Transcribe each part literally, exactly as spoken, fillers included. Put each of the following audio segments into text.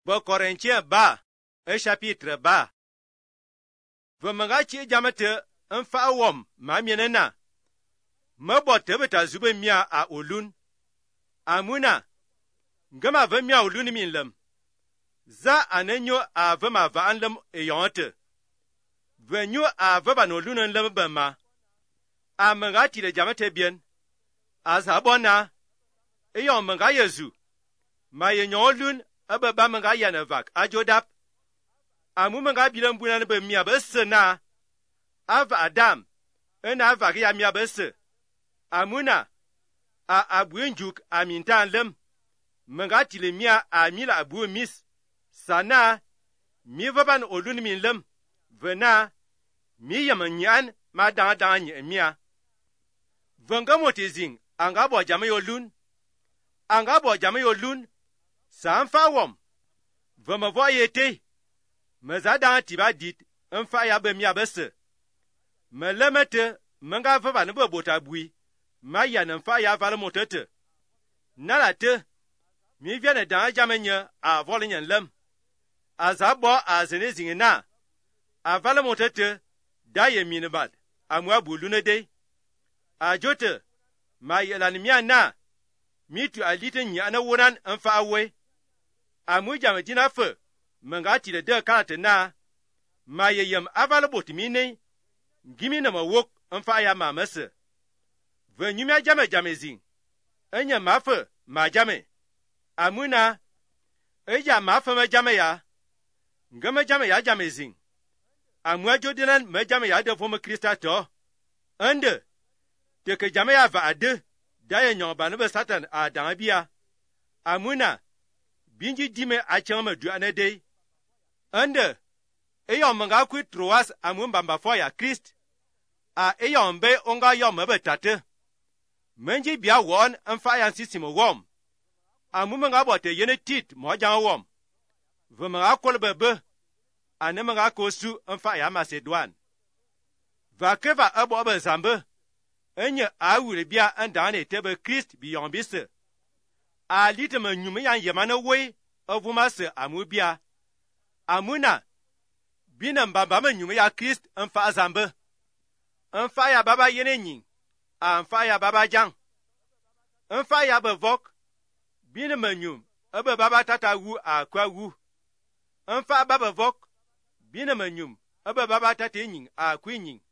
Ba Corinthiens ba, un chapitre ba. Vă măgați jamate în fa om, ma mienena. Mă bote beta zube mia a ulun. Amuna. Gama vă mia ulun min lăm. Za anenyo a vă ma va an lăm e yonte. Vă nyo a vă ba no lun în lăm bă ma. A măgați de jamate bien. A zabona. E yon măga yezu. Ma ye nyo lun aba ba măga yana vak a jodap. Amu măga bilan bunan bă mia bă sena. Ava Adam. Ena ava ya mia bă să. Amuna. A abuenjuk amintan lem. Măga tile mia a mila abu mis. Sana. Mi vaban olun min lem. Vena. Mi yamanyan ma danga danga mia. Vanga motezing. Anga bo jama yolun. Anga bo jama yolun. San fa wom. Vama voyete. Meza danga tiba dit. Nfa ya bă mia bă să. Mă lămătă. Măga vaban bă bota bui. Ma ya nan fa ya val motete. Nala te. Mi viene dan jamenya a volinyan lem. Azabo a zene zingina. A val motete. Da ye minibad. A mwa bulune de. A jote. Ma yelan miya na. Mi tu a litin ya na wuran an fa awe. A mu jama jina fe. Menga ti de de kalate na. Ma ye yem aval botimi ne. Gimi na ma wok an fa ya ma mese. Vă nyumia jame jame zing. Enya mafe ma jame. Amuna. Eja mafe ma jame ya. Ngama jame ya jame zing. Amua jodinan ma jame ya de fome Krista to. Ande. Teke jame ya va ade. Daya nyon banube satan a dangabia. Amuna. Binji dime a chama du anede. Ande. Eyo manga kwi troas amun bamba fo ya Christ. A eyo mbe onga yo mebe tate. Menji bia won en fa yan sisimo wom. Amu menga bote yene tit mo jan wom. Ve menga kolbe be. Ane menga kosu en fa ya Macedon. Va ke va abo be zambe. Enye a wure bia en dan tebe Christ bi yon bise. A lite me nyume yan yemane we ovuma se amu bia. Amuna. Bina mbamba me nyume ya Christ en fa zambe. En fa ya baba yene nying. An fa ya baba jang. En fa ya be vok. Bine menyum. Ebe baba tata wu a kwa wu. En fa baba vok. Bine menyum. Ebe baba tata nying a kwi nying.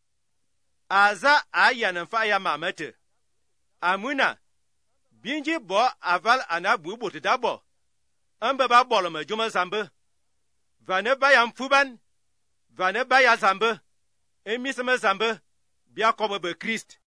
Aza a yan en fa ya mamete. Amuna. Binji bo aval anabu bote dabo. En beba bolo me juma zambe. Vane bayan fuban. Vane bayan zambe. Emis me zambe. Bia kobe be Christ.